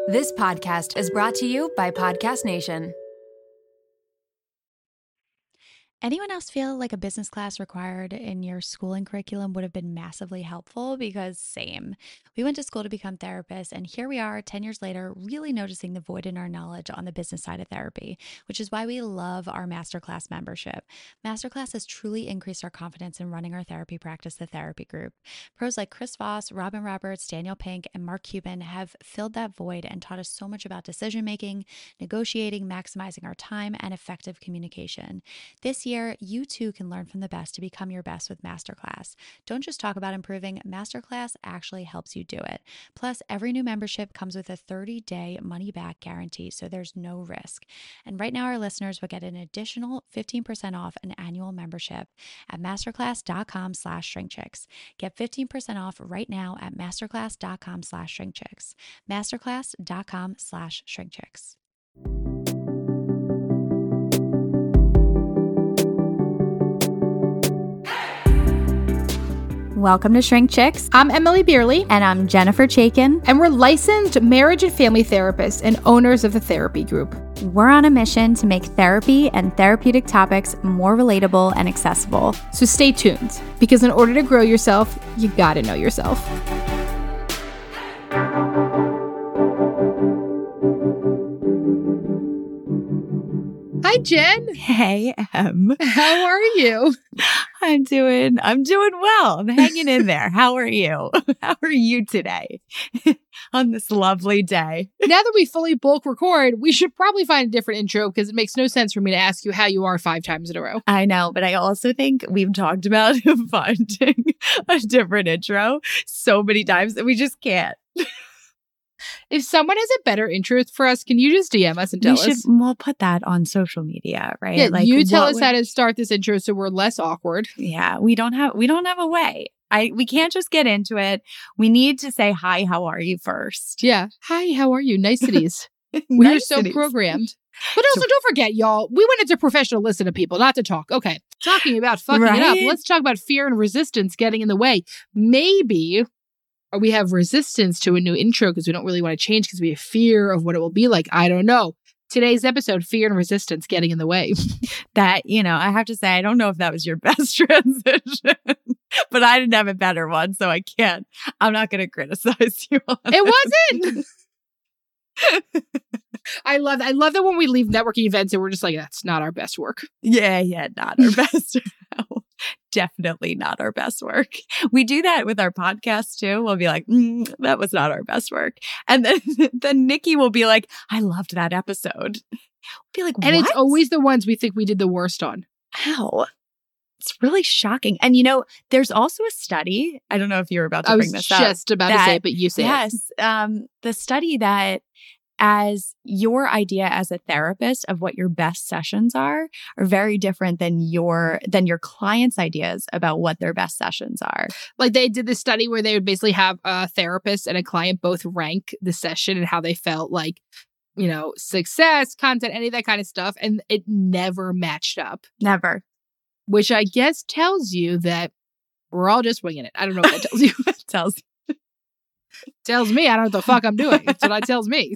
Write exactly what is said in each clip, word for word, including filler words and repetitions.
This podcast is brought to you by Podcast Nation. Anyone else feel like a business class required in your schooling curriculum would have been massively helpful? Because same. We went to school to become therapists, and here we are ten years later, really noticing the void in our knowledge on the business side of therapy, which is why we love our Masterclass membership. Masterclass has truly increased our confidence in running our therapy practice, The Therapy Group. Pros like Chris Voss, Robin Roberts, Daniel Pink, and Mark Cuban have filled that void and taught us so much about decision-making, negotiating, maximizing our time, and effective communication. This year, you too can learn from the best to become your best with Masterclass. Don't just talk about improving, Masterclass actually helps you do it. Plus, every new membership comes with a thirty-day money-back guarantee, so there's no risk. And right now, our listeners will get an additional fifteen percent off an annual membership at masterclass.com slash shrinkchicks. Get fifteen percent off right now at masterclass.com slash shrinkchicks. Masterclass.com slash shrinkchicks. Welcome to Shrink Chicks. I'm Emily Beerley. And I'm Jennifer Chaikin. And we're licensed marriage and family therapists and owners of the Therapy Group. We're on a mission to make therapy and therapeutic topics more relatable and accessible. So stay tuned, because in order to grow yourself, you gotta know yourself. Hi, Jen. Hey, Em. How are you? I'm doing, I'm doing well. I'm hanging in there. How are you? How are you today on this lovely day? Now that we fully bulk record, we should probably find a different intro, because it makes no sense for me to ask you how you are five times in a row. I know, but I also think we've talked about finding a different intro so many times that we just can't. If someone has a better intro for us, can you just D M us and tell we should, us? We'll put that on social media, right? Yeah, like, you tell us would, how to start this intro so we're less awkward. Yeah, we don't have we don't have a way. I we can't just get into it. We need to say hi. How are you first? Yeah. Hi. How are you? Niceties. We are so Niceties. Programmed. But also, don't forget, y'all, we went into professional listen to people, not to talk. Okay. Talking about fucking Right? it up. Let's talk about fear and resistance getting in the way. Maybe. Or we have resistance to a new intro because we don't really want to change because we have fear of what it will be like. I don't know. Today's episode, fear and resistance getting in the way. That, you know, I have to say, I don't know if that was your best transition, but I didn't have a better one, so I can't. I'm not going to criticize you on It wasn't. I love I love that when we leave networking events and we're just like, that's not our best work. Yeah, yeah, not our best. No, definitely not our best work. We do that with our podcast too. We'll be like, mm, that was not our best work. And then, then Nikki will be like, I loved that episode. We'll be like, and what? it's always the ones we think we did the worst on. How? It's really shocking. And, you know, there's also a study. I don't know if you were about to I bring was this up. just about that, to say it, but you say yes, it. Yes. Um, the study that as your idea as a therapist of what your best sessions are are very different than your than your client's ideas about what their best sessions are. Like they did this study where they would basically have a therapist and a client both rank the session and how they felt, like, you know, success, content, any of that kind of stuff. And it never matched up. Never. Which I guess tells you that we're all just winging it. I don't know what that tells you. It tells tells me I don't know what the fuck I'm doing. That's what it tells me.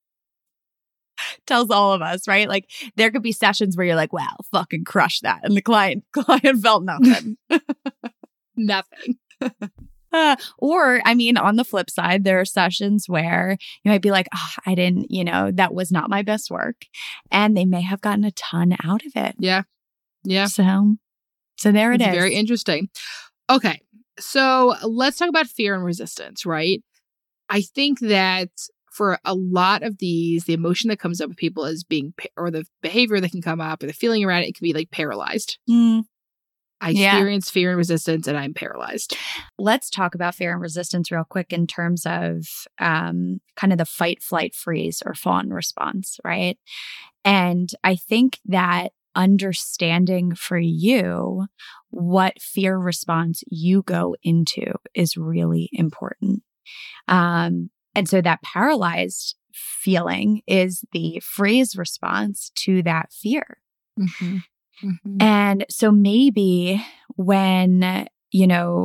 Tells all of us, right? Like there could be sessions where you're like, wow, fucking crush that. And the client client felt nothing. Nothing. Uh, or, I mean, on the flip side, there are sessions where you might be like, oh, I didn't, you know, that was not my best work. And they may have gotten a ton out of it. Yeah. Yeah. So, so there it it's is. Very interesting. Okay. So let's talk about fear and resistance, right? I think that for a lot of these, the emotion that comes up with people is being, or the behavior that can come up, or the feeling around it, it can be like paralyzed. Mm. I Yeah. experience fear and resistance, and I'm paralyzed. Let's talk about fear and resistance real quick in terms of um, kind of the fight, flight, freeze, or fawn response, right? And I think that understanding for you what fear response you go into is really important. Um, and so that paralyzed feeling is the freeze response to that fear. Mm-hmm. Mm-hmm. And so maybe when, you know,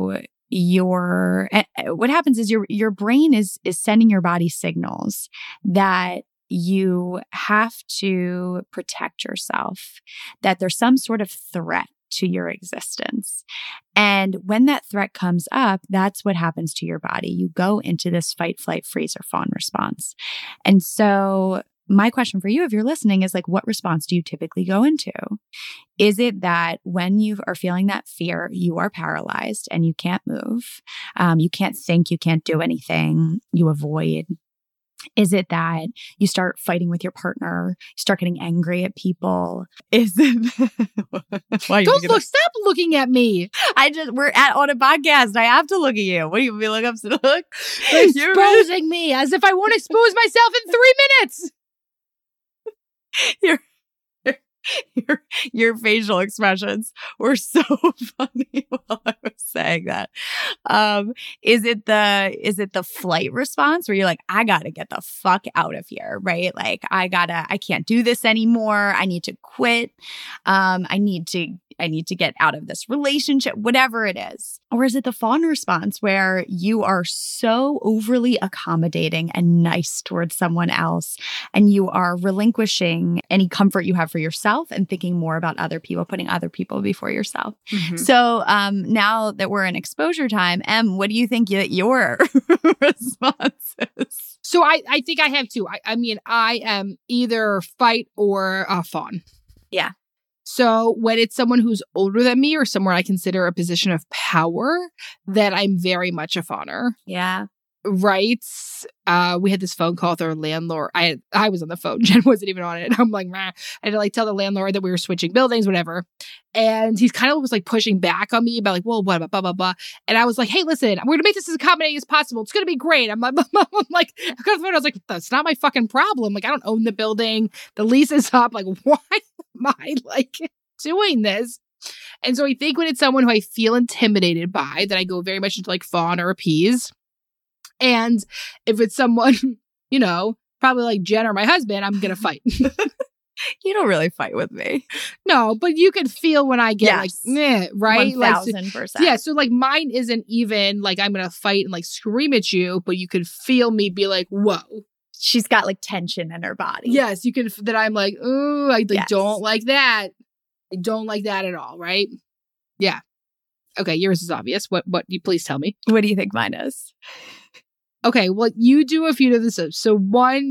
your what happens is your your brain is is sending your body signals that you have to protect yourself, that there's some sort of threat to your existence. And when that threat comes up, that's what happens to your body. You go into this fight, flight, freeze, or fawn response. And so my question for you, if you're listening, is like, what response do you typically go into? Is it that when you are feeling that fear, you are paralyzed and you can't move, um, you can't think, you can't do anything, you avoid? Is it that you start fighting with your partner, you start getting angry at people? Is it? Why Don't look! Stop looking at me. I just we're at on a podcast. I have to look at you. What do you feel like I'm to look? Exposing me as if I won't expose myself in three minutes. Your, your your facial expressions were so funny while I was saying that. Um, is it the is it the flight response where you're like, I gotta get the fuck out of here, right? Like I gotta, I can't do this anymore. I need to quit. Um, I need to I need to get out of this relationship, whatever it is. Or is it the fawn response where you are so overly accommodating and nice towards someone else and you are relinquishing any comfort you have for yourself and thinking more about other people, putting other people before yourself? Mm-hmm. So um, now that we're in exposure time, Em, what do you think y- your response is? So I, I think I have two. I, I mean, I am either fight or uh, fawn. Yeah. So when it's someone who's older than me or somewhere I consider a position of power, then I'm very much a fawner. Yeah. Right. Uh, we had this phone call with our landlord. I I was on the phone. Jen wasn't even on it. I'm like, Meh. I had to like tell the landlord that we were switching buildings, whatever. And he's kind of was like pushing back on me about like, well, what, blah, blah, blah, blah. And I was like, hey, listen, we're going to make this as accommodating as possible. It's going to be great. I'm like, I'm like, I got the phone. I was like, that's not my fucking problem. Like, I don't own the building. The lease is up. Like, why am I like doing this? And so I think when it's someone who I feel intimidated by, that I go very much into like fawn or appease. And if it's someone, you know, probably like Jen or my husband, I'm going to fight. You don't really fight with me. No, but you can feel when I get yes. like, meh, right? one thousand percent. Like, yeah, so like mine isn't even like I'm going to fight and like scream at you, but you can feel me be like, whoa. She's got like tension in her body. Yes, you can, that I'm like, ooh, I like, yes. don't like that. I don't like that at all, right? Yeah. Okay, yours is obvious. What, what, you please tell me. What do you think mine is? Okay, well, you do a few of this. So one,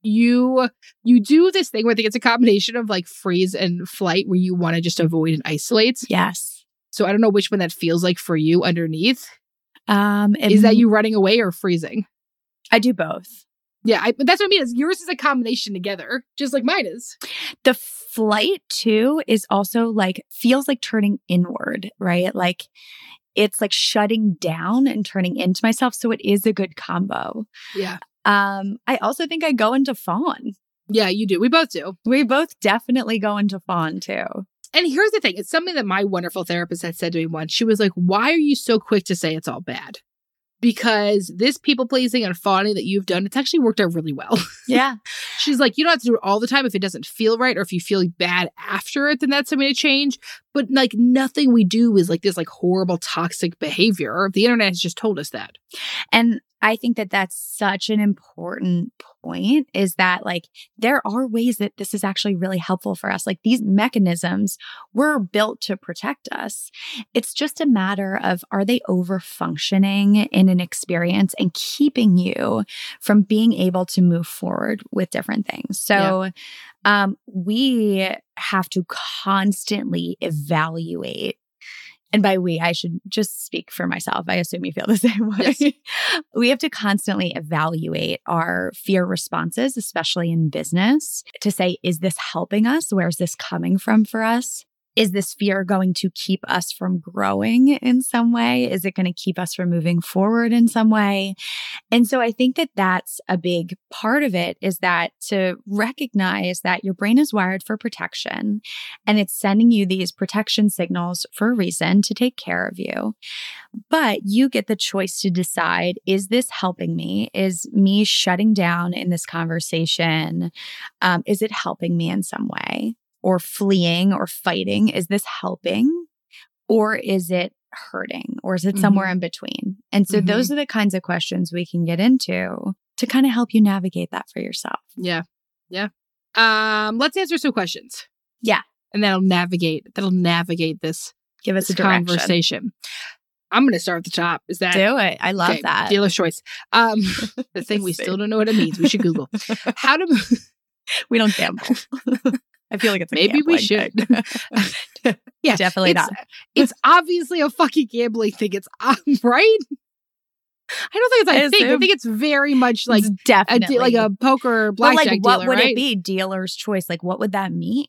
you you do this thing where I think it's a combination of like freeze and flight where you want to just avoid and isolate. Yes. So I don't know which one that feels like for you underneath. Um, is that you running away or freezing? I do both. Yeah, I, but that's what I mean. Is yours is a combination together, just like mine is. The flight too is also like feels like turning inward, right? Like it's like shutting down and turning into myself. So it is a good combo. Yeah. Um, I also think I go into fawn. Yeah, you do. We both do. We both definitely go into fawn too. And here's the thing. It's something that my wonderful therapist had said to me once. She was like, why are you so quick to say it's all bad? Because this people pleasing and fawning that you've done, it's actually worked out really well. Yeah. She's like, you don't have to do it all the time if it doesn't feel right, or if you feel bad after it, then that's something to change. But like nothing we do is like this like horrible toxic behavior. The internet has just told us that. And I think that that's such an important point, is that like there are ways that this is actually really helpful for us. Like these mechanisms were built to protect us. It's just a matter of, are they over functioning in an experience and keeping you from being able to move forward with different things? So yeah. um, we have to constantly evaluate. And by we, I should just speak for myself. I assume you feel the same way. Yes. We have to constantly evaluate our fear responses, especially in business, to say, is this helping us? Where is this coming from for us? Is this fear going to keep us from growing in some way? Is it going to keep us from moving forward in some way? And so I think that that's a big part of it, is that to recognize that your brain is wired for protection and it's sending you these protection signals for a reason, to take care of you. But you get the choice to decide, is this helping me? Is me shutting down in this conversation? Um, is it helping me in some way? Or fleeing or fighting, is this helping? Or is it hurting, or is it somewhere Mhm. in between? And so Mhm. those are the kinds of questions we can get into to kind of help you navigate that for yourself. Yeah. Yeah. Um, let's answer some questions. Yeah. And that'll navigate, that'll navigate this, Give us this a direction. conversation. I'm going to start at the top. Is that Do it. I love okay, that. dealer's choice. Um, the thing we Same. still don't know what it means. We should Google how to. We don't gamble. I feel like it's a Maybe we gambling should. thing. Yeah, Definitely it's, not. It's obviously a fucking gambling thing. It's um, right. I don't think it's. I, I think. I assume- think it's very much like It's a, definitely de- like a poker or But blackjack like, what dealer, would right? it be? Dealer's choice. Like, what would that mean?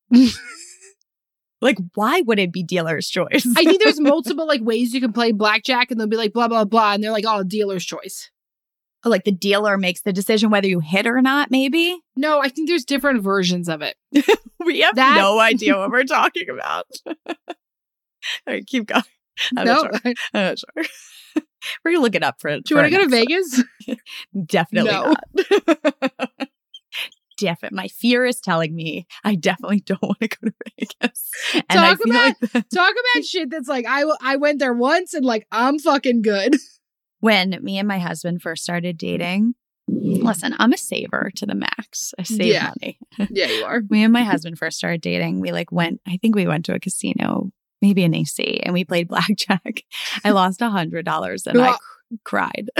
Like, why would it be dealer's choice? I think there's multiple like ways you can play blackjack, and they'll be like blah blah blah, and they're like, oh, dealer's choice. Like the dealer makes the decision whether you hit or not, maybe? No, I think there's different versions of it. We have That- no idea what we're talking about. All right, keep going. I'm no, not sure. I'm not sure. We're going to look it up for do you want to go to Vegas? Vegas? Definitely No. not. Definitely. My fear is telling me I definitely don't want to go to Vegas. And I Talk feel about- like that- Talk about shit that's like I I went there once and like I'm fucking good. when me and my husband first started dating, listen, I'm a saver to the max. I save Yeah. money. Yeah, you are. Me and my husband first started dating. We like went, I think we went to a casino, maybe an A C, and we played blackjack. I lost a hundred dollars and I Well- cr- cried.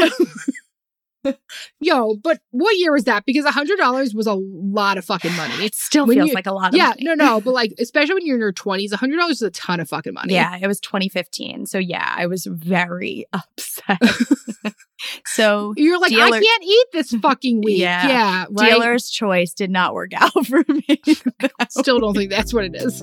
Yo, but what year was that? Because a hundred dollars was a lot of fucking money. It still When feels you- like a lot of Yeah, money. no, no, but like especially when you're in your twenties, a hundred dollars is a ton of fucking money. Yeah, it was twenty fifteen. So yeah, I was very upset. So You're like, Dealer- I can't eat this fucking week. Yeah. Yeah, right. dealer's choice did not work out for me. Still don't think that's what it is.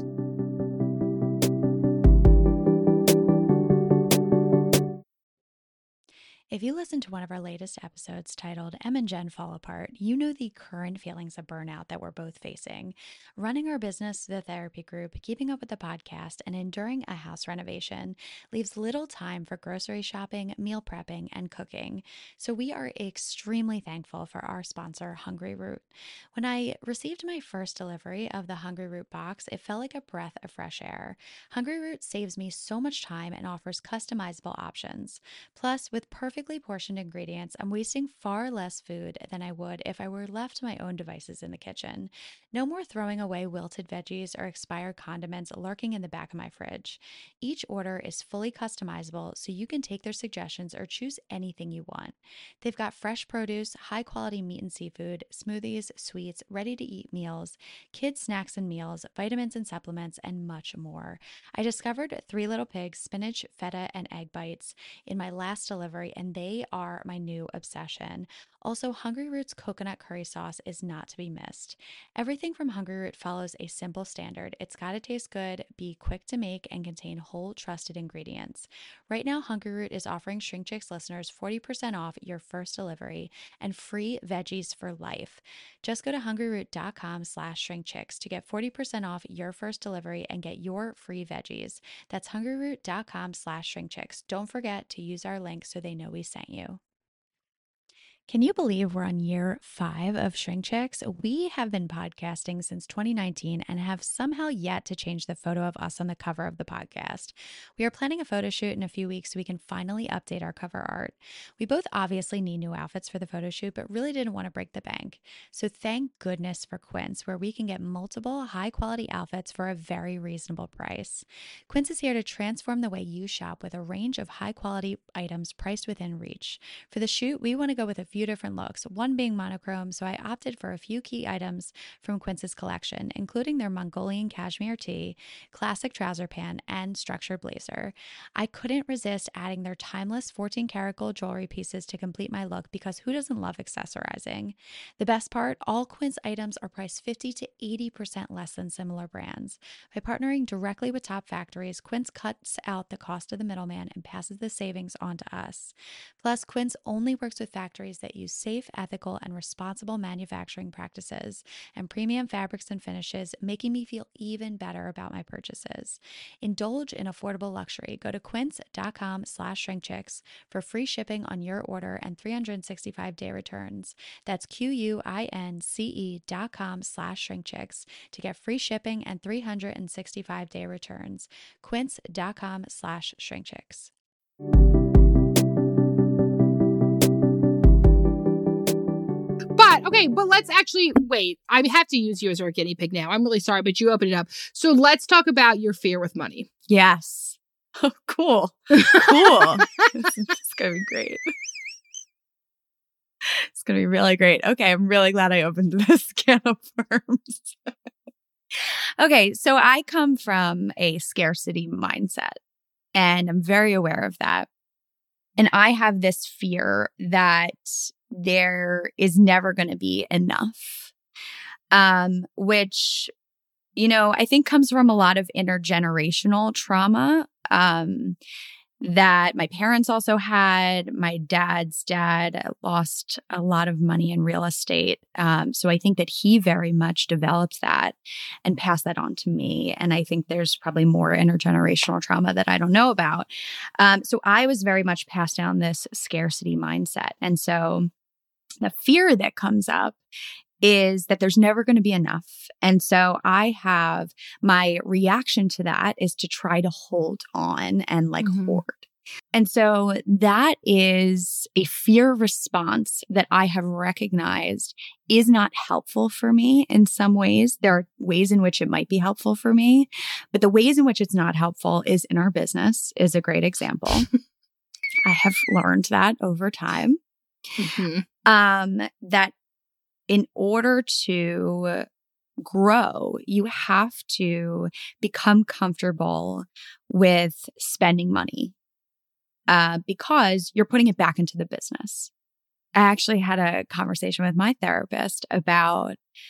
If you listened to one of our latest episodes titled Em and Jen Fall Apart, you know the current feelings of burnout that we're both facing. Running our business, the therapy group, keeping up with the podcast, and enduring a house renovation leaves little time for grocery shopping, meal prepping, and cooking. So we are extremely thankful for our sponsor, Hungry Root. When I received my first delivery of the Hungry Root box, it felt like a breath of fresh air. Hungry Root saves me so much time and offers customizable options. Plus, with perfect perfectly portioned ingredients, I'm wasting far less food than I would if I were left to my own devices in the kitchen. No more throwing away wilted veggies or expired condiments lurking in the back of my fridge. Each order is fully customizable, so you can take their suggestions or choose anything you want. They've got fresh produce, high-quality meat and seafood, smoothies, sweets, ready-to-eat meals, kids' snacks and meals, vitamins and supplements, and much more. I discovered Three Little Pigs, spinach, feta, and egg bites in my last delivery, and they are my new obsession. Also, Hungry Root's coconut curry sauce is not to be missed. Everything from Hungry Root follows a simple standard. It's got to taste good, be quick to make, and contain whole, trusted ingredients. Right now, Hungry Root is offering Shrink Chicks listeners forty percent off your first delivery and free veggies for life. Just go to hungryroot.com slash shrinkchicks to get forty percent off your first delivery and get your free veggies. That's hungryroot.com slash shrinkchicks. Don't forget to use our link so they know we sent you. Can you believe we're on year five of Shrink Chicks? We have been podcasting since twenty nineteen and have somehow yet to change the photo of us on the cover of the podcast. We are planning a photo shoot in a few weeks so we can finally update our cover art. We both obviously need new outfits for the photo shoot, but really didn't want to break the bank. So thank goodness for Quince, where we can get multiple high-quality outfits for a very reasonable price. Quince is here to transform the way you shop with a range of high-quality items priced within reach. For the shoot, we want to go with a few different looks, one being monochrome, so I opted for a few key items from Quince's collection, including their Mongolian cashmere tee, classic trouser pant, and structured blazer. I couldn't resist adding their timeless fourteen karat gold jewelry pieces to complete my look because who doesn't love accessorizing? The best part, all Quince items are priced fifty to eighty percent less than similar brands. By partnering directly with top factories, Quince cuts out the cost of the middleman and passes the savings on to us. Plus, Quince only works with factories that that use safe, ethical, and responsible manufacturing practices and premium fabrics and finishes, making me feel even better about my purchases. Indulge in affordable luxury. Go to quince.com slash shrinkchicks for free shipping on your order and three hundred sixty-five day returns. That's Q-U-I-N-C-E dot com slash shrinkchicks to get free shipping and three hundred sixty-five day returns. Quince.com slash shrinkchicks. But, okay, but let's actually, wait, I have to use you as our guinea pig now. I'm really sorry, but you opened it up. So let's talk about your fear with money. Yes. Oh, cool. Cool. It's going to be great. It's going to be really great. Okay, I'm really glad I opened this can of worms. Okay, so I come from a scarcity mindset, and I'm very aware of that. And I have this fear that there is never going to be enough, um, which, you know, I think comes from a lot of intergenerational trauma um, that my parents also had. My dad's dad lost a lot of money in real estate. Um, so I think that he very much developed that and passed that on to me. And I think there's probably more intergenerational trauma that I don't know about. Um, so I was very much passed down this scarcity mindset. And so the fear that comes up is that there's never going to be enough. And so I have my reaction to that is to try to hold on and like mm-hmm. hoard. And so that is a fear response that I have recognized is not helpful for me in some ways. There are ways in which it might be helpful for me, but the ways in which it's not helpful is in our business is a great example. I have learned that over time. Mm-hmm. Um, that in order to grow, you have to become comfortable with spending money uh, because you're putting it back into the business. I actually had a conversation with my therapist about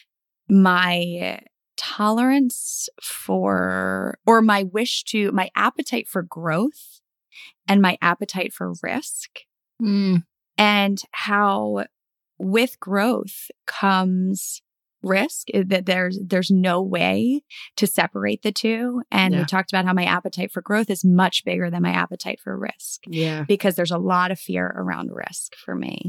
my tolerance for, or my wish to, my appetite for growth and my appetite for risk. Mm. And how with growth comes risk, that there's there's no way to separate the two. And yeah. we talked about how my appetite for growth is much bigger than my appetite for risk. Yeah. Because there's a lot of fear around risk for me.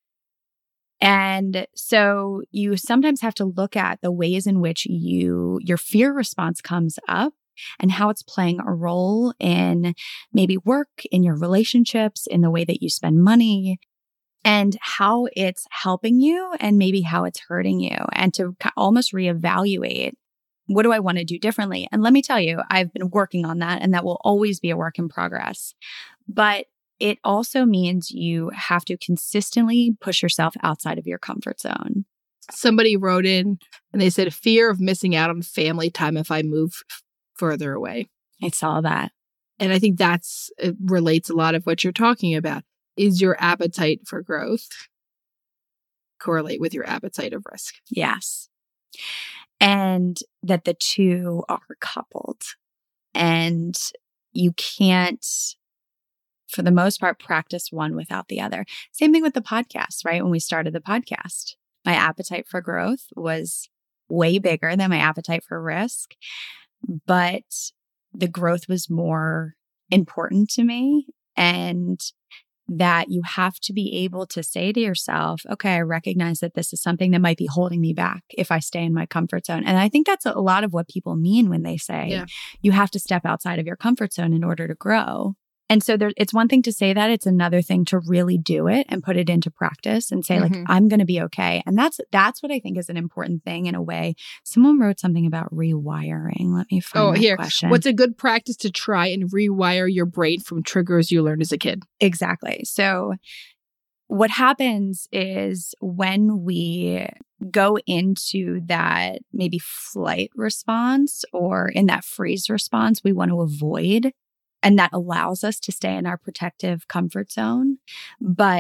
And so you sometimes have to look at the ways in which you your fear response comes up and how it's playing a role in maybe work, in your relationships, in the way that you spend money, and how it's helping you and maybe how it's hurting you, and to almost reevaluate, what do I want to do differently? And let me tell you, I've been working on that, and that will always be a work in progress. But it also means you have to consistently push yourself outside of your comfort zone. Somebody wrote in and they said, fear of missing out on family time if I move f- further away. I saw that. And I think that's, it relates a lot of what you're talking about. Is your appetite for growth correlate with your appetite of risk? Yes. And that the two are coupled. And you can't, for the most part, practice one without the other. Same thing with the podcast, right? When we started the podcast, my appetite for growth was way bigger than my appetite for risk. But the growth was more important to me. And that you have to be able to say to yourself, okay, I recognize that this is something that might be holding me back if I stay in my comfort zone. And I think that's a lot of what people mean when they say yeah. you have to step outside of your comfort zone in order to grow. And so there, it's one thing to say that, it's another thing to really do it and put it into practice and say mm-hmm. like, I'm going to be okay. And that's, that's what I think is an important thing in a way. Someone wrote something about rewiring. Let me find oh, that here. question. What's a good practice to try and rewire your brain from triggers you learned as a kid? Exactly. So what happens is when we go into that maybe flight response or in that freeze response, we want to avoid. And that allows us to stay in our protective comfort zone. But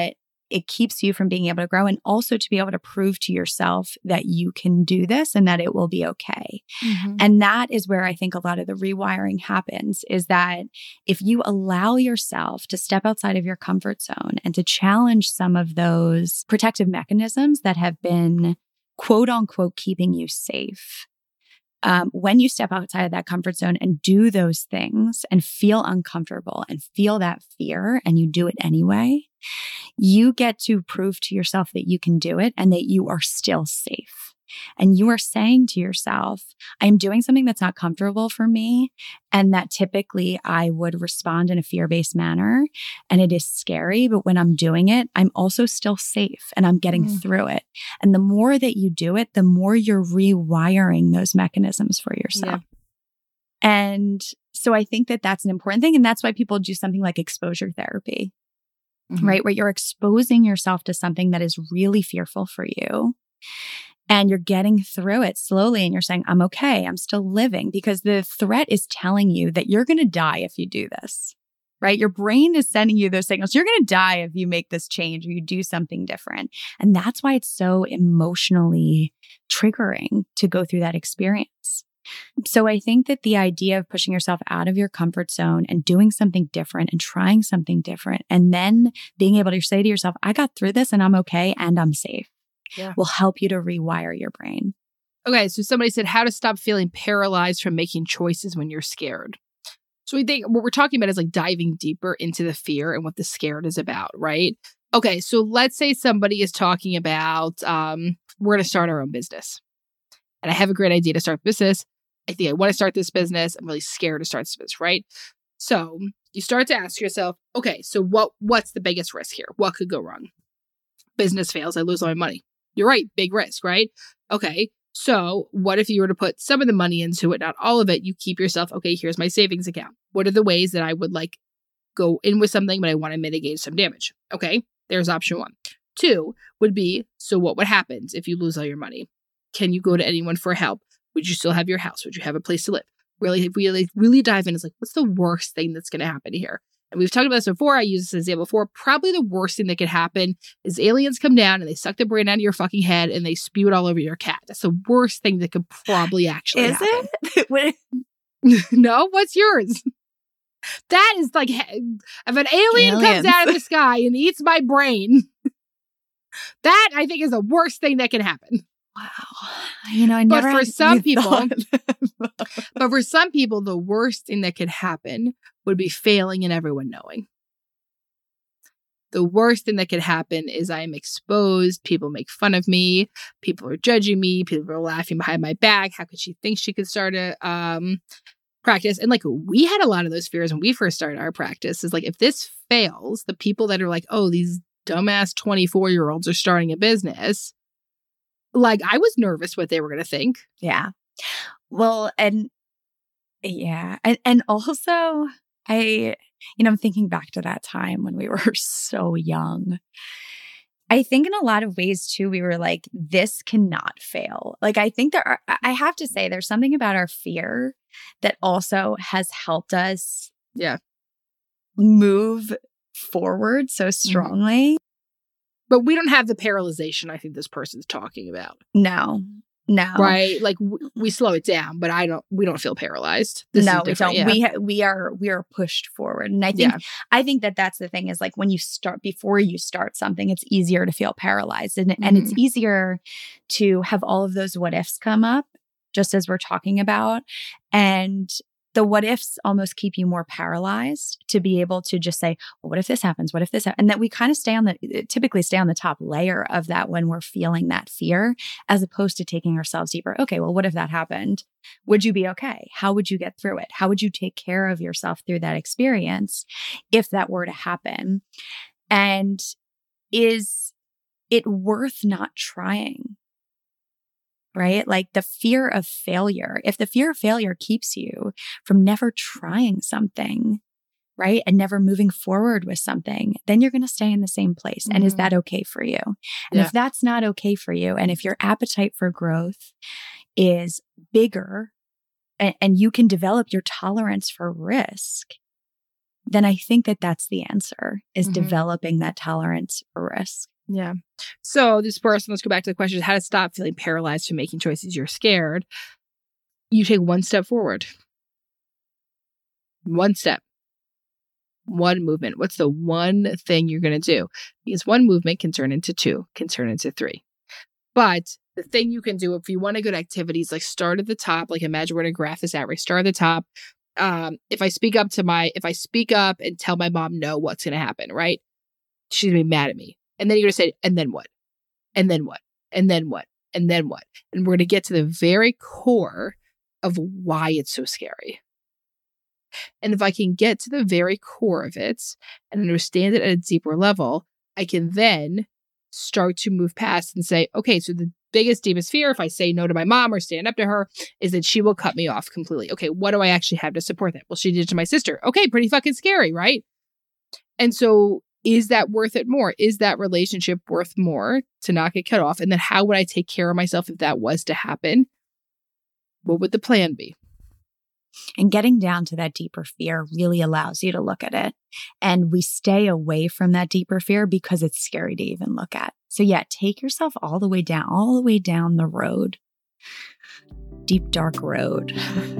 it keeps you from being able to grow, and also to be able to prove to yourself that you can do this and that it will be okay. Mm-hmm. And that is where I think a lot of the rewiring happens, is that if you allow yourself to step outside of your comfort zone and to challenge some of those protective mechanisms that have been quote unquote keeping you safe. Um, when you step outside of that comfort zone and do those things and feel uncomfortable and feel that fear, and you do it anyway, you get to prove to yourself that you can do it and that you are still safe. And you are saying to yourself, I'm doing something that's not comfortable for me, and that typically I would respond in a fear-based manner, and it is scary, but when I'm doing it, I'm also still safe and I'm getting mm. through it. And the more that you do it, the more you're rewiring those mechanisms for yourself. Yeah. And so I think that that's an important thing. And that's why people do something like exposure therapy, mm-hmm. right? Where you're exposing yourself to something that is really fearful for you. And you're getting through it slowly, and you're saying, I'm okay, I'm still living, because the threat is telling you that you're going to die if you do this, right? Your brain is sending you those signals. You're going to die if you make this change or you do something different. And that's why it's so emotionally triggering to go through that experience. So I think that the idea of pushing yourself out of your comfort zone and doing something different and trying something different, and then being able to say to yourself, I got through this and I'm okay and I'm safe. Yeah. Will help you to rewire your brain. Okay, so somebody said how to stop feeling paralyzed from making choices when you're scared. So we think what we're talking about is like diving deeper into the fear and what the scared is about, right? Okay, so let's say somebody is talking about, um, we're going to start our own business. And I have a great idea to start business. I think I want to start this business. I'm really scared to start this business, right? So you start to ask yourself, okay, so what what's the biggest risk here? What could go wrong? Business fails, I lose all my money. You're right. Big risk, right? Okay. So what if you were to put some of the money into it, not all of it? You keep yourself, okay, here's my savings account. What are the ways that I would like go in with something, but I want to mitigate some damage? Okay. There's option one. Two would be, so what would happen if you lose all your money? Can you go to anyone for help? Would you still have your house? Would you have a place to live? Really, really, really dive in. It's like, what's the worst thing that's going to happen here? And we've talked about this before. I used this as an example before. Probably the worst thing that could happen is aliens come down and they suck the brain out of your fucking head and they spew it all over your cat. That's the worst thing that could probably actually is happen. It? No? What's yours? That is like, if an alien Aliens. comes out of the sky and eats my brain, that I think is the worst thing that can happen. Wow. You know, I never But for some people, but for some people, the worst thing that could happen would be failing and everyone knowing. The worst thing that could happen is I am exposed. People make fun of me. People are judging me. People are laughing behind my back. How could she think she could start a um, practice? And like, we had a lot of those fears when we first started our practice. Is like, if this fails, the people that are like, oh, these dumbass twenty-four year olds are starting a business. Like, I was nervous what they were going to think. Yeah. Well, and yeah. And, and also, I, you know, I'm thinking back to that time when we were so young. I think in a lot of ways, too, we were like, this cannot fail. Like, I think there are, I have to say, there's something about our fear that also has helped us yeah, move forward so strongly. Mm-hmm. But we don't have the paralyzation I think this person's talking about. No, no. Right? Like, w- we slow it down, but I don't, we don't feel paralyzed. This no, is we don't. Yeah. We, ha- we are, we are pushed forward. And I think, yeah. I think that that's the thing is like when you start, before you start something, it's easier to feel paralyzed and, mm-hmm. and it's easier to have all of those what ifs come up just as we're talking about. And the what ifs almost keep you more paralyzed to be able to just say, well, what if this happens? What if this happens? And that we kind of stay on the, typically stay on the top layer of that when we're feeling that fear, as opposed to taking ourselves deeper. Okay, well, what if that happened? Would you be okay? How would you get through it? How would you take care of yourself through that experience if that were to happen? And is it worth not trying? Right? Like the fear of failure. If the fear of failure keeps you from never trying something, right? And never moving forward with something, then you're going to stay in the same place. Mm-hmm. And is that okay for you? And yeah. if that's not okay for you, and if your appetite for growth is bigger and, and you can develop your tolerance for risk, then I think that that's the answer, is Mm-hmm. developing that tolerance for risk. Yeah. So this person, let's go back to the question, how to stop feeling paralyzed from making choices you're scared. You take one step forward. One step. One movement. What's the one thing you're going to do? Because one movement can turn into two, can turn into three. But the thing you can do, if you want to go to activities, like start at the top, like imagine we're going to graph this out, right? Start at the top. Um, if I speak up to my, if I speak up and tell my mom no, what's going to happen, right? She's going to be mad at me. And then you're going to say, and then what? And then what? And then what? And then what? And we're going to get to the very core of why it's so scary. And if I can get to the very core of it and understand it at a deeper level, I can then start to move past and say, okay, so the biggest, deepest fear, if I say no to my mom or stand up to her, is that she will cut me off completely. Okay, what do I actually have to support that? Well, she did it to my sister. Okay, pretty fucking scary, right? And so is that worth it more? Is that relationship worth more to not get cut off? And then how would I take care of myself if that was to happen? What would the plan be? And getting down to that deeper fear really allows you to look at it. And we stay away from that deeper fear because it's scary to even look at. So yeah, take yourself all the way down, all the way down the road. Deep, dark road.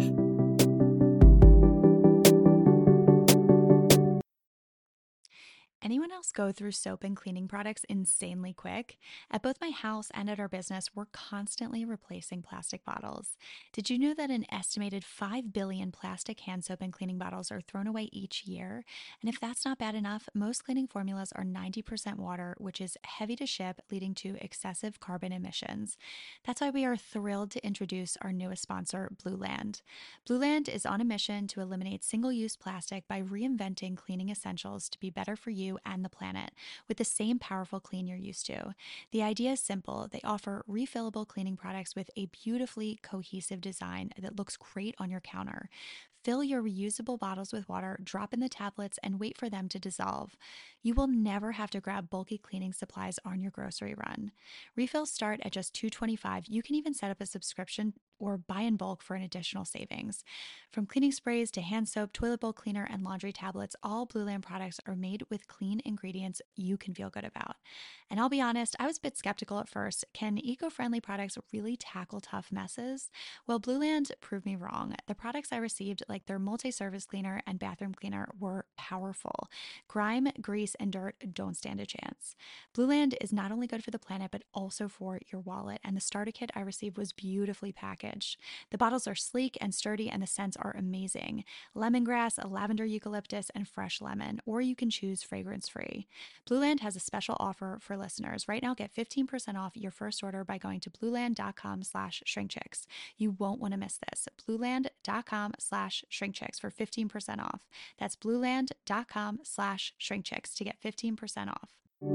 Anyone else go through soap and cleaning products insanely quick? At both my house and at our business, we're constantly replacing plastic bottles. Did you know that an estimated five billion plastic hand soap and cleaning bottles are thrown away each year? And if that's not bad enough, most cleaning formulas are ninety percent water, which is heavy to ship, leading to excessive carbon emissions. That's why we are thrilled to introduce our newest sponsor, Blueland. Blueland is on a mission to eliminate single-use plastic by reinventing cleaning essentials to be better for you and the planet with the same powerful clean you're used to. The idea is simple. They offer refillable cleaning products with a beautifully cohesive design that looks great on your counter. Fill your reusable bottles with water, drop in the tablets, and wait for them to dissolve. You will never have to grab bulky cleaning supplies on your grocery run. Refills start at just two dollars and twenty-five cents. You can even set up a subscription or buy in bulk for an additional savings. From cleaning sprays to hand soap, toilet bowl cleaner, and laundry tablets, all Blueland products are made with clean ingredients you can feel good about. And I'll be honest, I was a bit skeptical at first. Can eco-friendly products really tackle tough messes? Well, Blueland proved me wrong. The products I received, like their multi-surface cleaner and bathroom cleaner, were powerful. Grime, grease, and dirt don't stand a chance. Blueland is not only good for the planet, but also for your wallet. And the starter kit I received was beautifully packaged. The bottles are sleek and sturdy, and the scents are amazing. Lemongrass, lavender eucalyptus, and fresh lemon, or you can choose fragrance-free. Blueland has a special offer for listeners. Right now, get fifteen percent off your first order by going to blueland.com slash shrinkchicks. You won't want to miss this. Blueland.com slash shrinkchicks for fifteen percent off. That's blueland.com slash shrinkchicks to get fifteen percent off.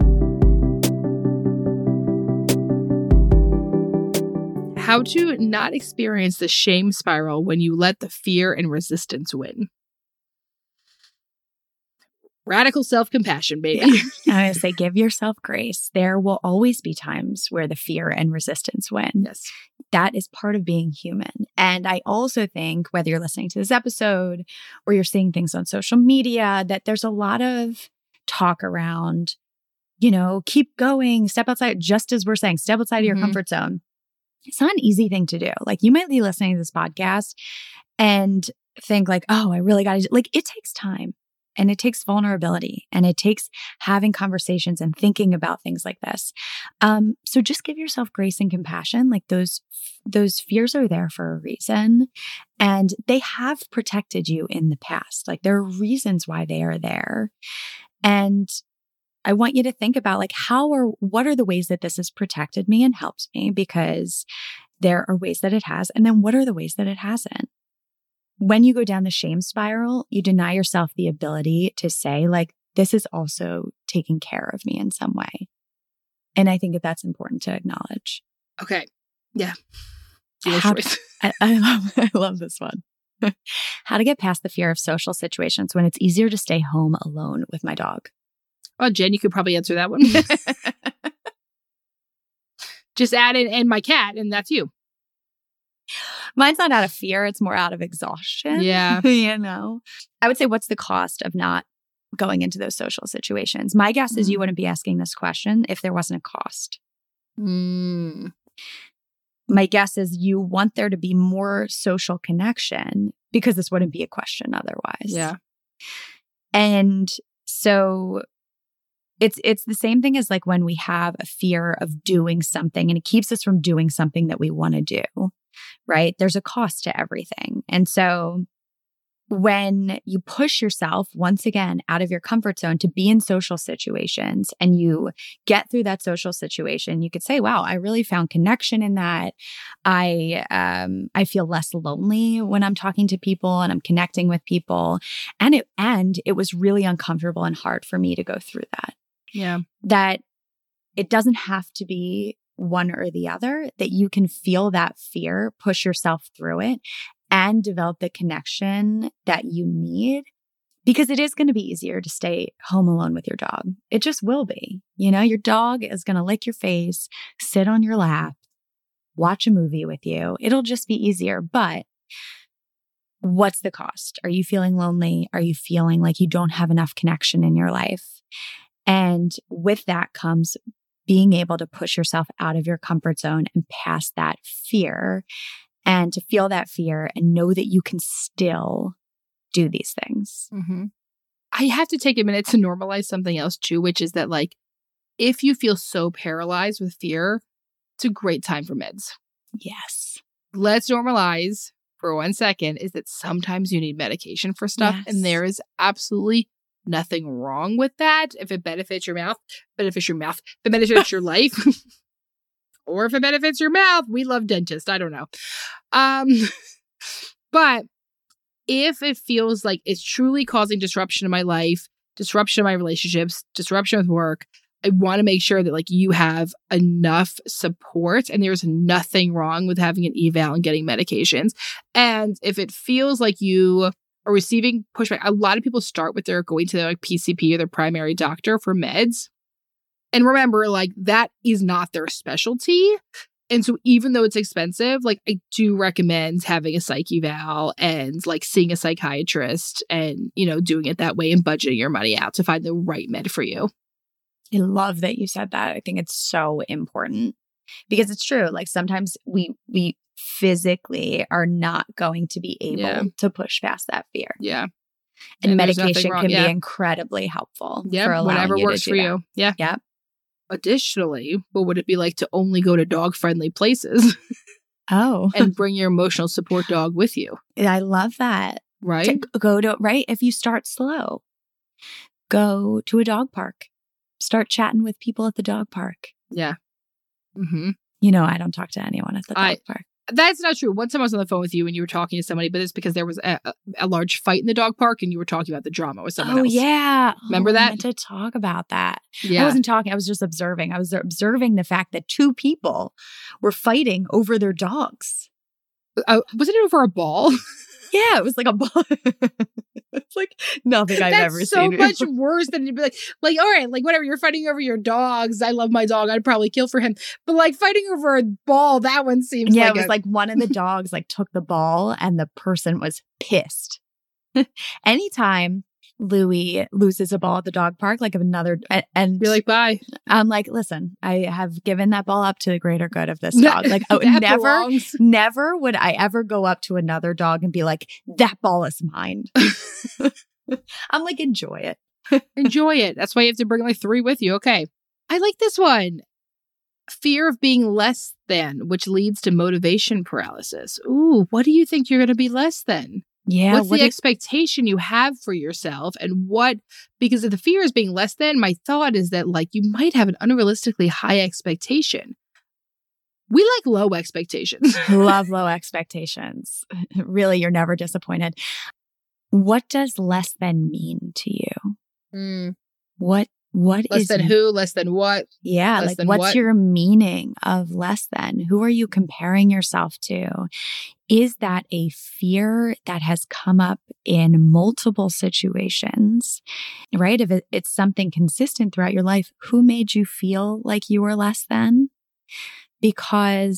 How to not experience the shame spiral when you let the fear and resistance win. Radical self-compassion, baby. Yeah. I was going to say, give yourself grace. There will always be times where the fear and resistance win. Yes. That is part of being human. And I also think, whether you're listening to this episode or you're seeing things on social media, that there's a lot of talk around, you know, keep going, step outside, just as we're saying, step outside mm-hmm. of your comfort zone. It's not an easy thing to do. Like, you might be listening to this podcast and think like, oh, I really got to, like, it takes time and it takes vulnerability and it takes having conversations and thinking about things like this. Um, so just give yourself grace and compassion. Like, those, those fears are there for a reason, and they have protected you in the past. Like, there are reasons why they are there. And I want you to think about, like, how or what are the ways that this has protected me and helped me, because there are ways that it has. And then what are the ways that it hasn't? When you go down the shame spiral, you deny yourself the ability to say, like, this is also taking care of me in some way. And I think that that's important to acknowledge. Okay. Yeah. How, I, I, love, I love this one. How to get past the fear of social situations when it's easier to stay home alone with my dog. Oh, Jen, you could probably answer that one. Just add in, and my cat, and that's you. Mine's not out of fear. It's more out of exhaustion. Yeah. You know, I would say, what's the cost of not going into those social situations? My guess is you wouldn't be asking this question if there wasn't a cost. Mm. My guess is you want there to be more social connection because this wouldn't be a question otherwise. Yeah. And so it's it's the same thing as like when we have a fear of doing something and it keeps us from doing something that we want to do, right? There's a cost to everything. And so when you push yourself once again out of your comfort zone to be in social situations and you get through that social situation, you could say, wow, I really found connection in that. I um, I feel less lonely when I'm talking to people and I'm connecting with people. And it, and it was really uncomfortable and hard for me to go through that. Yeah. That it doesn't have to be one or the other, that you can feel that fear, push yourself through it, and develop the connection that you need, because it is going to be easier to stay home alone with your dog. It just will be. You know, your dog is going to lick your face, sit on your lap, watch a movie with you. It'll just be easier. But what's the cost? Are you feeling lonely? Are you feeling like you don't have enough connection in your life? And with that comes being able to push yourself out of your comfort zone and past that fear, and to feel that fear and know that you can still do these things. Mm-hmm. I have to take a minute to normalize something else too, which is that like, if you feel so paralyzed with fear, it's a great time for meds. Yes. Let's normalize for one second is that sometimes you need medication for stuff. Yes. And there is absolutely nothing wrong with that. If it benefits your mouth, benefits your mouth, if it benefits your life, or if it benefits your mouth. We love dentists. I don't know. Um, but if it feels like it's truly causing disruption in my life, disruption in my relationships, disruption with work, I want to make sure that like you have enough support, and there's nothing wrong with having an eval and getting medications. And if it feels like you are receiving pushback, a lot of people start with their going to their like P C P or their primary doctor for meds. And remember, like, that is not their specialty. And so even though it's expensive, like, I do recommend having a psych eval and, like, seeing a psychiatrist and, you know, doing it that way and budgeting your money out to find the right med for you. I love that you said that. I think it's so important because it's true. Like, sometimes we we physically are not going to be able Yeah. to push past that fear. Yeah. And, And there's nothing medication wrong- can yeah. be incredibly helpful Yeah. for allowing Whatever you works to do for that. you. Yeah. Yep. Additionally, what would it be like to only go to dog-friendly places Oh, and bring your emotional support dog with you? I love that. Right? To g- go to, right? If you start slow, go to a dog park, start chatting with people at the dog park. Yeah. Mm-hmm. You know, I don't talk to anyone at the dog I- park. That's not true. One time I was on the phone with you and you were talking to somebody, but it's because there was a, a, a large fight in the dog park and you were talking about the drama with someone Oh, else. yeah. Remember Oh, I that? meant to talk about that. I Yeah. wasn't talking. I was just observing. I was observing the fact that two people were fighting over their dogs. Uh, wasn't it over a ball? Yeah, it was like a ball. It's like nothing I've That's ever so seen. much worse than to be like, like, all right, like whatever, you're fighting over your dogs. I love my dog. I'd probably kill for him. But like fighting over a ball, that one seems Yeah, like it was a- like one of the dogs like took the ball and the person was pissed. Anytime Louis loses a ball at the dog park, like of another, and, and you're like, bye. I'm like, listen, I have given that ball up to the greater good of this No, dog. Like, I would that never, belongs. never would I ever go up to another dog and be like, that ball is mine. I'm like, enjoy it. Enjoy it. That's why you have to bring like three with you. Okay. I like this one. Fear of being less than, which leads to motivation paralysis. Ooh, what do you think you're going to be less than? Yeah. What's what the if- expectation you have for yourself, and what, because if the fear is being less than, my thought is that like you might have an unrealistically high expectation. We like low expectations. love low expectations. Really, you're never disappointed. What does less than mean to you? Mm. What what Less is than who, less than what? Yeah, Less like than what's what? your meaning of less than? Who are you comparing yourself to? Is that a fear that has come up in multiple situations, right? If it, it's something consistent throughout your life, who made you feel like you were less than? Because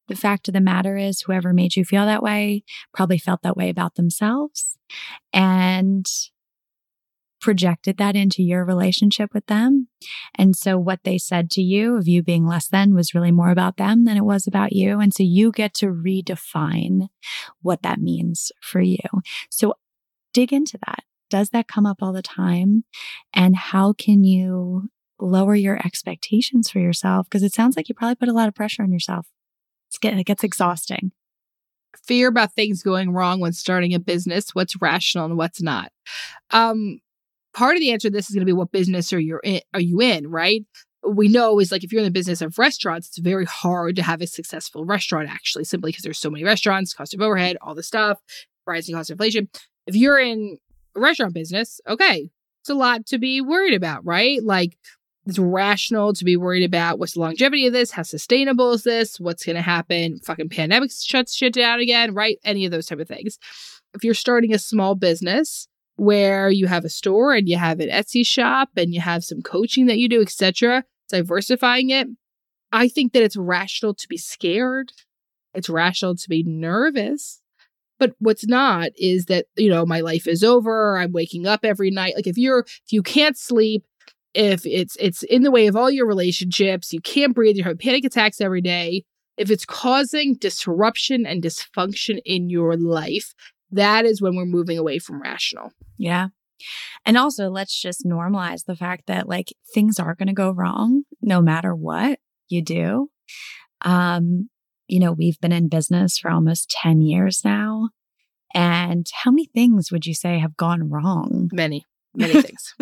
The fact of the matter is, whoever made you feel that way probably felt that way about themselves and projected that into your relationship with them. And so what they said to you of you being less than was really more about them than it was about you. And so you get to redefine what that means for you. So dig into that. Does that come up all the time? And how can you lower your expectations for yourself? Because it sounds like you probably put a lot of pressure on yourself. It's get, it gets exhausting. Fear about things going wrong when starting a business, what's rational and what's not. Um, part of the answer to this is going to be what business are you in, are you in, right? We know is like if you're in the business of restaurants, it's very hard to have a successful restaurant actually, simply because there's so many restaurants, cost of overhead, all the stuff, rising cost of inflation. If you're in a restaurant business, okay, it's a lot to be worried about, right? Like it's rational to be worried about what's the longevity of this, how sustainable is this, what's going to happen, fucking pandemic shuts shit down again, right? Any of those type of things. If you're starting a small business where you have a store and you have an Etsy shop and you have some coaching that you do, et cetera, diversifying it, I think that it's rational to be scared. It's rational to be nervous. But what's not is that, you know, my life is over. I'm waking up every night. Like if you're, if you can't sleep, if it's it's in the way of all your relationships, you can't breathe, you're having panic attacks every day, if it's causing disruption and dysfunction in your life, that is when we're moving away from rational. Yeah. And also, let's just normalize the fact that like things are going to go wrong no matter what you do. Um, you know, we've been in business for almost ten years now. And how many things would you say have gone wrong? Many, many things.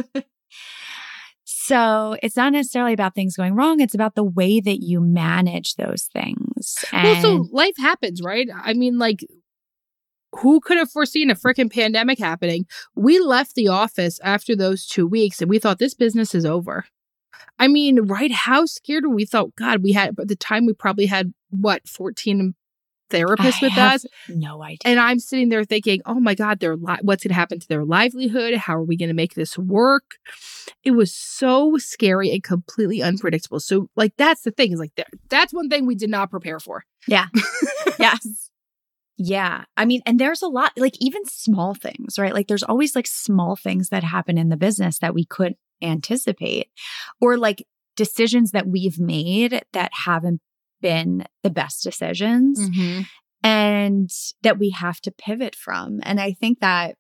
So it's not necessarily about things going wrong. It's about the way that you manage those things. And well, so life happens, right? I mean, like, who could have foreseen a freaking pandemic happening? We left the office after those two weeks and we thought this business is over. I mean, right? How scared were we? Thought, God, we had, at the time we probably had, what, fourteen therapists I with have us? No idea. And I'm sitting there thinking, oh my God, their li- what's going to happen to their livelihood? How are we going to make this work? It was so scary and completely unpredictable. So like, that's the thing is like, that, that's one thing we did not prepare for. Yeah. Yes. Yeah. I mean, and there's a lot, like even small things, right? Like there's always like small things that happen in the business that we couldn't anticipate, or like decisions that we've made that haven't been the best decisions Mm-hmm. and that we have to pivot from. And I think that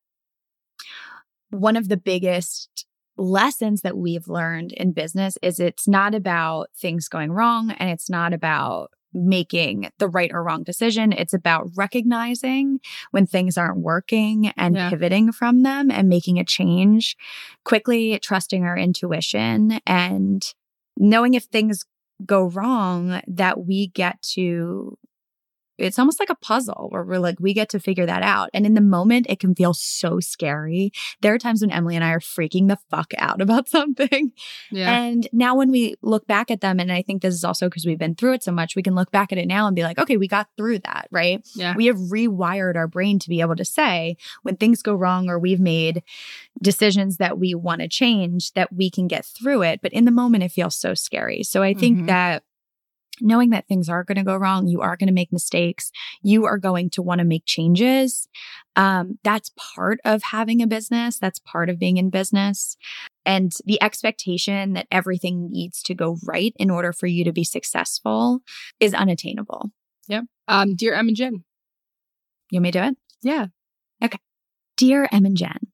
one of the biggest lessons that we've learned in business is it's not about things going wrong and it's not about making the right or wrong decision. It's about recognizing when things aren't working and Yeah. pivoting from them and making a change quickly, trusting our intuition and knowing if things go wrong that we get to, it's almost like a puzzle where we're like, we get to figure that out. And in the moment, it can feel so scary. There are times when Emily and I are freaking the fuck out about something. Yeah. And now when we look back at them, and I think this is also because we've been through it so much, we can look back at it now and be like, okay, we got through that, right? Yeah. We have rewired our brain to be able to say when things go wrong or we've made decisions that we want to change, that we can get through it. But in the moment, it feels so scary. So I think Mhm. that knowing that things are going to go wrong, you are going to make mistakes, you are going to want to make changes. Um, that's part of having a business. That's part of being in business. And the expectation that everything needs to go right in order for you to be successful is unattainable. Yep. Um, dear Em and Jen. You want me to do it? Yeah. Dear Em and Jen,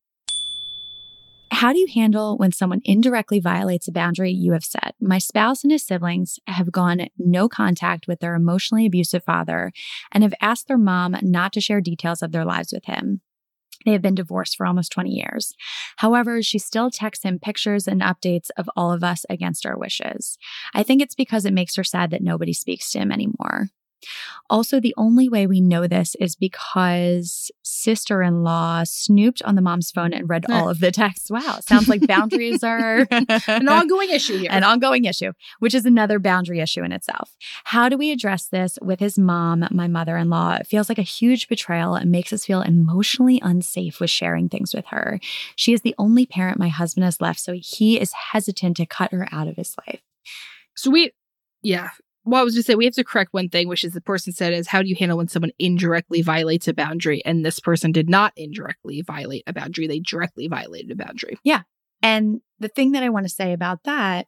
how do you handle when someone indirectly violates a boundary you have set? My spouse and his siblings have gone no contact with their emotionally abusive father and have asked their mom not to share details of their lives with him. They have been divorced for almost twenty years. However, she still texts him pictures and updates of all of us against our wishes. I think it's because it makes her sad that nobody speaks to him anymore. Also, the only way we know this is because sister-in-law snooped on the mom's phone and read all of the texts. Wow, sounds like boundaries are An ongoing issue here. an ongoing issue, which is another boundary issue in itself. How do we address this with his mom, my mother-in-law? It feels like a huge betrayal and makes us feel emotionally unsafe with sharing things with her. She is the only parent my husband has left, so he is hesitant to cut her out of his life. So we, yeah. Well, I was going to say, we have to correct one thing, which is the person said is, how do you handle when someone indirectly violates a boundary? And this person did not indirectly violate a boundary. They directly violated a boundary. Yeah. And the thing that I want to say about that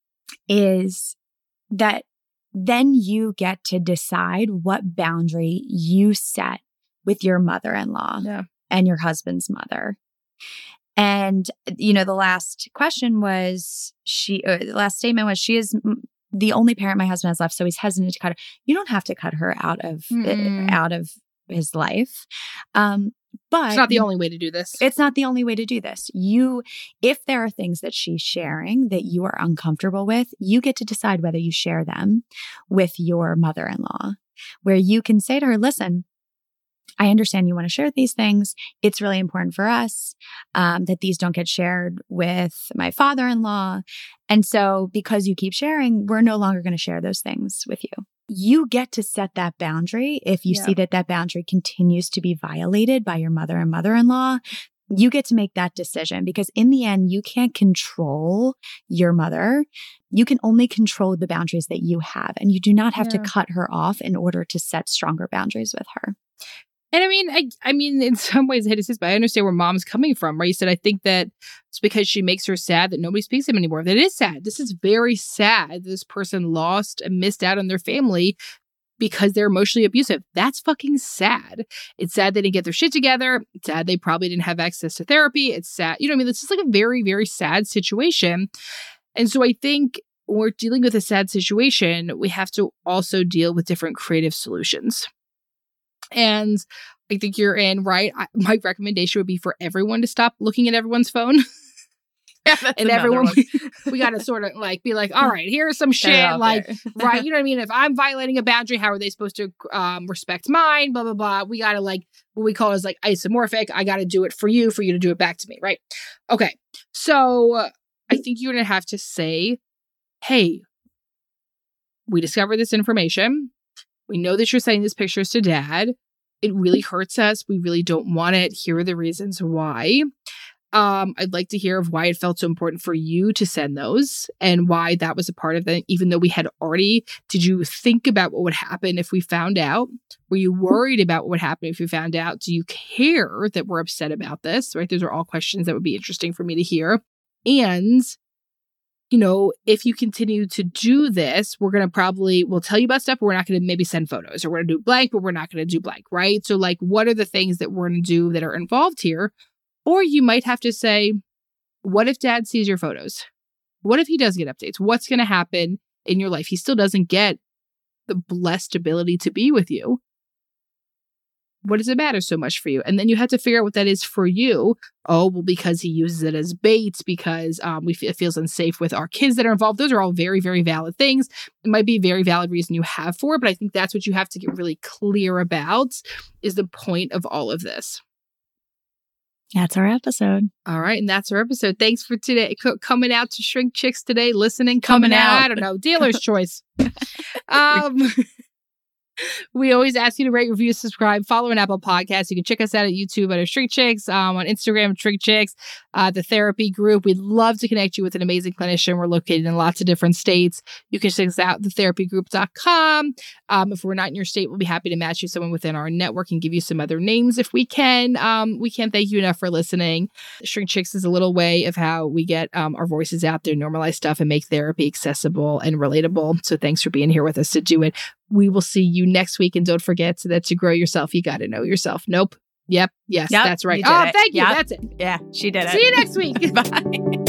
is that then you get to decide what boundary you set with your mother-in-law yeah. and your husband's mother. And, you know, the last question was, she, uh, the last statement was, she is m- the only parent my husband has left, so he's hesitant to cut her. You don't have to cut her out of, Mm-mm. uh, out of his life. Um, but it's not the only way to do this. It's not the only way to do this. You, if there are things that she's sharing that you are uncomfortable with, you get to decide whether you share them with your mother-in-law, where you can say to her, listen, I understand you want to share these things. It's really important for us um, that these don't get shared with my father-in-law. And so because you keep sharing, we're no longer going to share those things with you. You get to set that boundary. If you Yeah. see that that boundary continues to be violated by your mother and mother-in-law, you get to make that decision, because in the end, you can't control your mother. You can only control the boundaries that you have, and you do not have Yeah. to cut her off in order to set stronger boundaries with her. And I mean, I, I mean, in some ways, I hate to say this, but I understand where mom's coming from, right? You said, I think that it's because she makes her sad that nobody speaks to him anymore. That is sad. This is very sad. This person lost and missed out on their family because they're emotionally abusive. That's fucking sad. It's sad they didn't get their shit together. It's sad they probably didn't have access to therapy. It's sad. You know what I mean? This is like a very, very sad situation. And so I think when we're dealing with a sad situation, we have to also deal with different creative solutions. And I think you're in, right? I, my recommendation would be for everyone to stop looking at everyone's phone. Yeah, and everyone, we, we got to sort of like be like, all right, here's some shit. Like, right. You know what I mean? If I'm violating a boundary, how are they supposed to um, respect mine? Blah, blah, blah. We got to like, what we call is like isomorphic. I got to do it for you, for you to do it back to me. Right. Okay. So uh, I think you're going to have to say, hey, we discovered this information. We know that you're sending these pictures to dad. It really hurts us. We really don't want it. Here are the reasons why. Um, I'd like to hear of why it felt so important for you to send those and why that was a part of it, even though we had already. Did you think about what would happen if we found out? Were you worried about what would happen if you found out? Do you care that we're upset about this? Right? Those are all questions that would be interesting for me to hear. And you know, if you continue to do this, we're going to probably, we'll tell you about stuff, but we're not going to maybe send photos, or we're going to do blank, but we're not going to do blank, right? So like, what are the things that we're going to do that are involved here? Or you might have to say, what if dad sees your photos? What if he does get updates? What's going to happen in your life? He still doesn't get the blessed ability to be with you. What does it matter so much for you? And then you have to figure out what that is for you. Oh, well, because he uses it as bait, because um, we feel, it feels unsafe with our kids that are involved. Those are all very, very valid things. It might be a very valid reason you have for it, but I think that's what you have to get really clear about is the point of all of this. That's our episode. All right. And that's our episode. Thanks for today. C- coming out to Shrink Chicks today, listening, coming, coming out. out. I don't know. Dealer's choice. um... We always ask you to rate, review, subscribe, follow an Apple Podcast. You can check us out at YouTube at Shrink Chicks, um, on Instagram, Shrink Chicks, uh, the therapy group. We'd love to connect you with an amazing clinician. We're located in lots of different states. You can check us out, the therapy group dot com. Um, if we're not in your state, we'll be happy to match you someone within our network and give you some other names if we can. Um, we can't thank you enough for listening. Shrink Chicks is a little way of how we get um, our voices out there, normalize stuff, and make therapy accessible and relatable. So thanks for being here with us to do it. We will see you next week. And don't forget that to grow yourself, you got to know yourself. Nope. Yep. Yes, yep, that's right. You oh, it. thank you. Yep. That's it. Yeah, she did see it. See you next week. Bye.